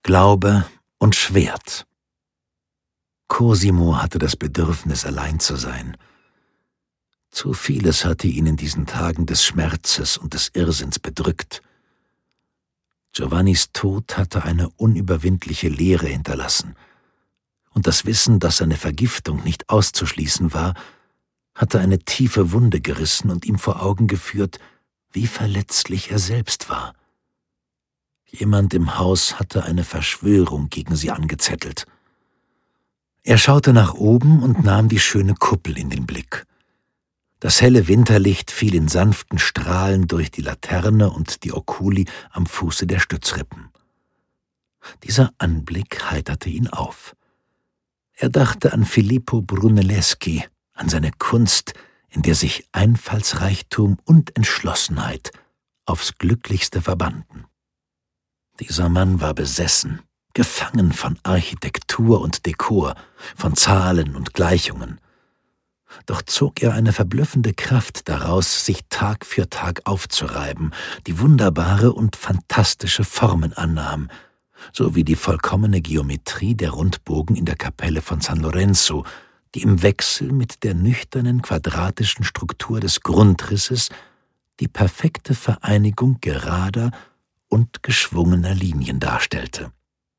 Glaube und Schwert. Cosimo hatte das Bedürfnis, allein zu sein. Zu vieles hatte ihn in diesen Tagen des Schmerzes und des Irrsinns bedrückt. Giovannis Tod hatte eine unüberwindliche Leere hinterlassen, und das Wissen, dass seine Vergiftung nicht auszuschließen war, hatte eine tiefe Wunde gerissen und ihm vor Augen geführt, wie verletzlich er selbst war. Jemand im Haus hatte eine Verschwörung gegen sie angezettelt. Er schaute nach oben und nahm die schöne Kuppel in den Blick. Das helle Winterlicht fiel in sanften Strahlen durch die Laterne und die Oculi am Fuße der Stützrippen. Dieser Anblick heiterte ihn auf. Er dachte an Filippo Brunelleschi, an seine Kunst, in der sich Einfallsreichtum und Entschlossenheit aufs Glücklichste verbanden. Dieser Mann war besessen, gefangen von Architektur und Dekor, von Zahlen und Gleichungen. Doch zog er eine verblüffende Kraft daraus, sich Tag für Tag aufzureiben, die wunderbare und fantastische Formen annahm, sowie die vollkommene Geometrie der Rundbogen in der Kapelle von San Lorenzo, die im Wechsel mit der nüchternen quadratischen Struktur des Grundrisses die perfekte Vereinigung gerader und geschwungener Linien darstellte.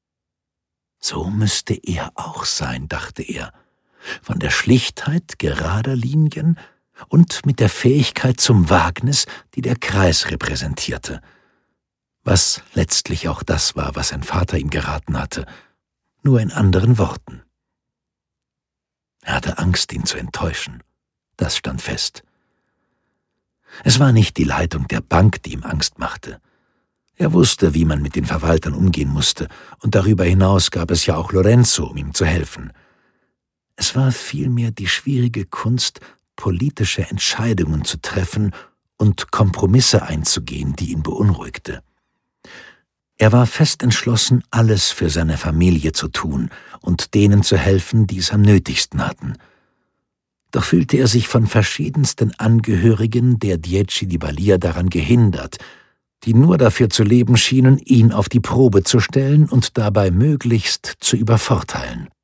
So müsste er auch sein, dachte er, von der Schlichtheit gerader Linien und mit der Fähigkeit zum Wagnis, die der Kreis repräsentierte, was letztlich auch das war, was sein Vater ihm geraten hatte, nur in anderen Worten. Er hatte Angst, ihn zu enttäuschen, das stand fest. Es war nicht die Leitung der Bank, die ihm Angst machte. Er wusste, wie man mit den Verwaltern umgehen musste, und darüber hinaus gab es ja auch Lorenzo, um ihm zu helfen. Es war vielmehr die schwierige Kunst, politische Entscheidungen zu treffen und Kompromisse einzugehen, die ihn beunruhigte. Er war fest entschlossen, alles für seine Familie zu tun und denen zu helfen, die es am nötigsten hatten. Doch fühlte er sich von verschiedensten Angehörigen der Dieci di Balia daran gehindert, die nur dafür zu leben schienen, ihn auf die Probe zu stellen und dabei möglichst zu übervorteilen.